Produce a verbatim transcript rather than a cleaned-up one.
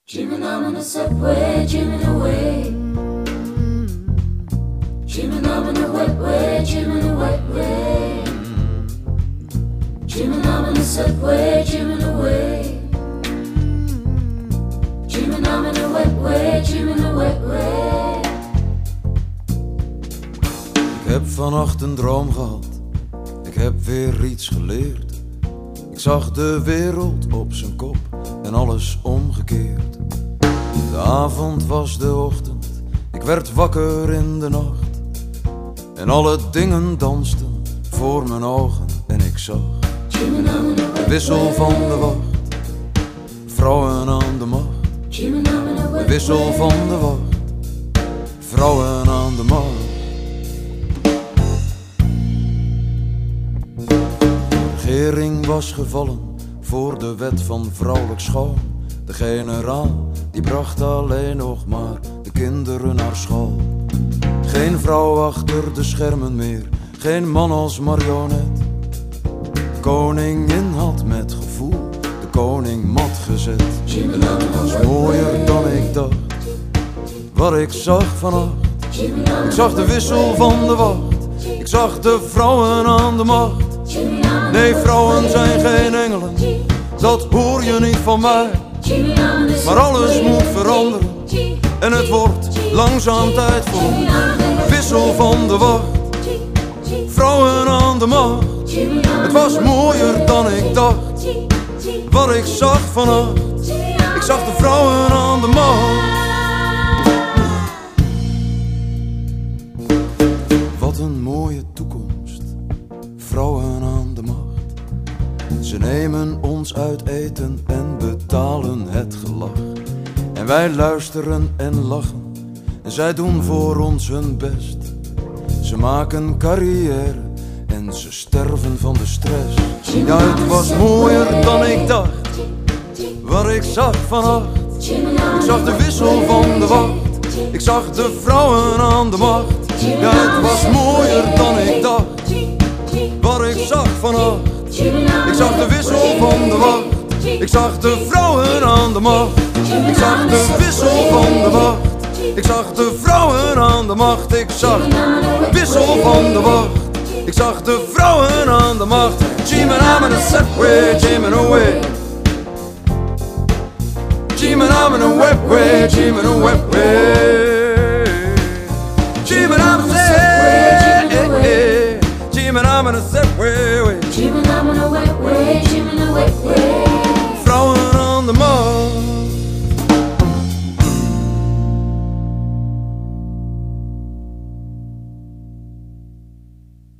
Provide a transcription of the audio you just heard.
Dreaming I'm in the subway, dreaming away. Dreaming I'm in the wet way, dreaming the wet way. Dreaming I'm in the subway, dreaming away. Dreaming I'm in the wet way, dreaming the wet way. Ik heb vannacht een droom gehad, ik heb weer iets geleerd. Ik zag de wereld op zijn kop en alles omgekeerd. De avond was de ochtend, ik werd wakker in de nacht. En alle dingen dansten voor mijn ogen en ik zag de wissel van de wacht, vrouwen aan de macht. De wissel van de wacht, vrouwen aan de macht. De regering was gevallen voor de wet van vrouwelijk schoon. De generaal die bracht alleen nog maar de kinderen naar school. Geen vrouw achter de schermen meer, geen man als marionet. De koningin had met gevoel de koning mat gezet. En het was mooier dan ik dacht, wat ik zag vannacht. Ik zag de wissel van de wacht, ik zag de vrouwen aan de macht. Nee, vrouwen zijn geen engelen, dat hoor je niet van mij. Maar alles moet veranderen en het wordt langzaam tijd voor ons. Wissel van de wacht, vrouwen aan de macht. Het was mooier dan ik dacht, wat ik zag vannacht. Ik zag de vrouwen aan de macht. Wat een mooie toekomst, vrouwen aan de macht. Ze nemen ons uit eten en betalen het gelach. En wij luisteren en lachen en zij doen voor ons hun best. Ze maken carrière en ze sterven van de stress. Ja, het was mooier dan ik dacht, wat ik zag vannacht. Ik zag de wissel van de wacht, ik zag de vrouwen aan de macht. Ja, het was mooier dan ik dacht, wat ik zag vannacht. Ik zag de wissel van de wacht, ik zag de vrouwen aan de macht. Ik zag de wissel van de wacht, ik zag de vrouwen aan de macht. Ik zag de wissel van de wacht, ik zag de vrouwen aan de macht. Dreaming I'm in a subway, dreaming away. Dreaming I'm in a wet way, dreaming a wet way. Dreaming I'm in a subway, dreaming I'm in a subway. Dreaming I'm in a wet way, dreaming a wet way.